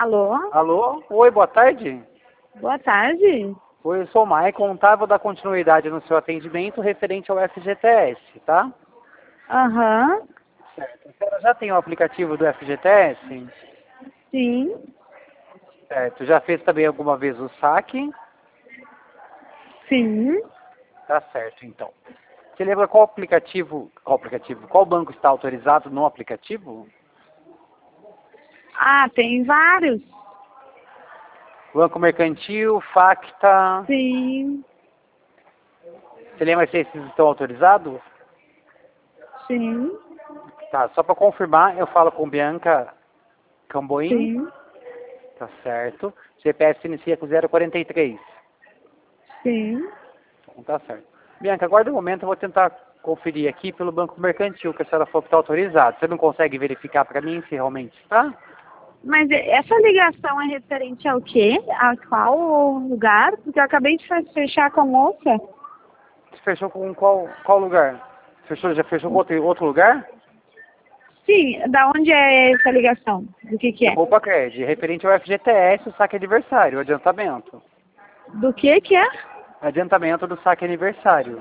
Alô? Alô? Oi, boa tarde. Boa tarde. Oi, eu sou o Maicon, tá? Vou dar continuidade no seu atendimento referente ao FGTS, tá? Aham. Certo. A senhora já tem o aplicativo do FGTS? Sim. Certo. Já fez também alguma vez o saque? Sim. Tá certo, então. Você lembra qual banco está autorizado no aplicativo? Ah, tem vários. Banco Mercantil, Facta. Sim. Você lembra se esses estão autorizados? Sim. Tá, só para confirmar, eu falo com Bianca Camboim. Sim. Tá certo. CPF inicia com 043. Sim. Então tá certo. Bianca, aguarda um momento, eu vou tentar conferir aqui pelo Banco Mercantil, que a senhora falou que está autorizado. Você não consegue verificar para mim se realmente está? Mas essa ligação é referente ao quê? A qual lugar? Porque eu acabei de fechar com a moça. Você fechou com qual lugar? Já fechou com outro lugar? Sim, da onde é essa ligação? Do que Da é? Poupa Cred, referente ao FGTS, o saque aniversário, o adiantamento. Do que é? Adiantamento do saque aniversário.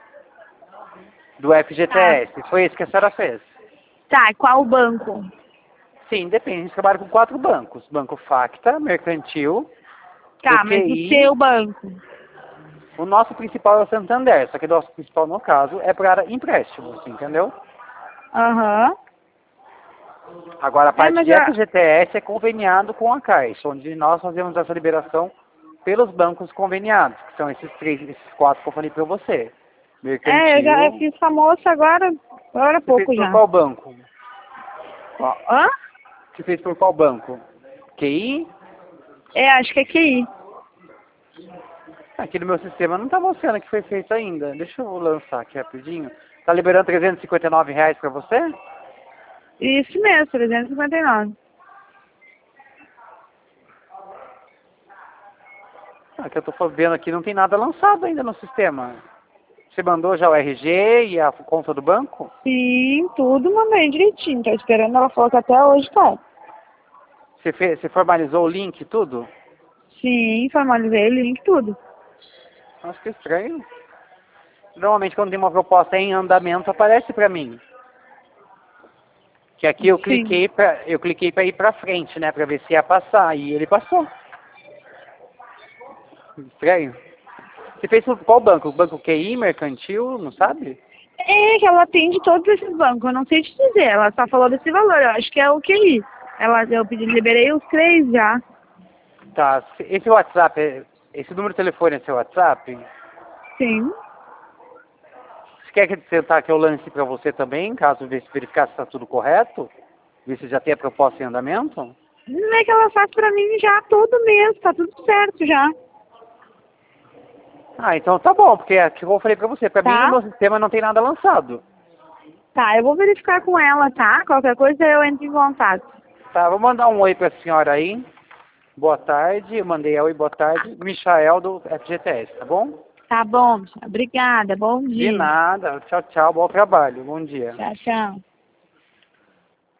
Do Tá. FGTS. Foi esse que a senhora fez? Tá, qual banco? Sim, depende. A gente trabalha com 4 bancos. Banco Facta, Mercantil, o Tá, mas do QI. seu banco. O nosso principal é o Santander, só que o nosso principal, no caso, é para empréstimos, entendeu? Aham. Agora, a É, parte mas de FGTS é conveniado com a Caixa, onde nós fazemos essa liberação pelos bancos conveniados, que são esses 4 que eu falei para você. eu Mercantil. fiz com a moça agora há Você fez pouco por já. qual banco? Hã? Você fez por qual banco? QI? É, acho que é QI. Aqui no meu sistema não está mostrando que foi feito ainda. Deixa eu lançar aqui rapidinho. Tá liberando R$ 359 para você? Isso mesmo, 359. Ah, que eu tô vendo aqui, não tem nada lançado ainda no sistema. Você mandou já o RG e a conta do banco? Sim, tudo mandei direitinho. Tô esperando, ela falou que até hoje tá. Você formalizou o link e tudo? Sim, formalizei o link, tudo. Acho que é estranho. Normalmente quando tem uma proposta em andamento aparece para mim. Que aqui Sim. eu cliquei para ir para frente, né, para ver se ia passar e ele passou. Estranho. Você fez por qual banco? Banco QI, Mercantil, não sabe? É que ela atende todos esses bancos, eu não sei te dizer. Ela só falou desse valor, eu acho que é o QI. Liberei os 3 já. Tá. Esse WhatsApp, esse número de telefone é seu WhatsApp? Sim. Você quer tentar que eu lance para você também, caso verificar se está tudo correto? Ver se já tem a proposta em andamento? Não é que ela faz pra mim já todo mês, tá tudo certo já. Ah, então tá bom, porque é que eu falei para você, para mim no Tá? meu sistema não tem nada lançado. Tá, eu vou verificar com ela, tá? Qualquer coisa eu entro em contato. Tá, vou mandar um oi para a senhora aí. Boa tarde, eu mandei oi, boa tarde. Michael do FGTS, tá bom? Tá bom, obrigada, bom De dia. nada, tchau, tchau, bom trabalho, bom dia. Tchau, tchau.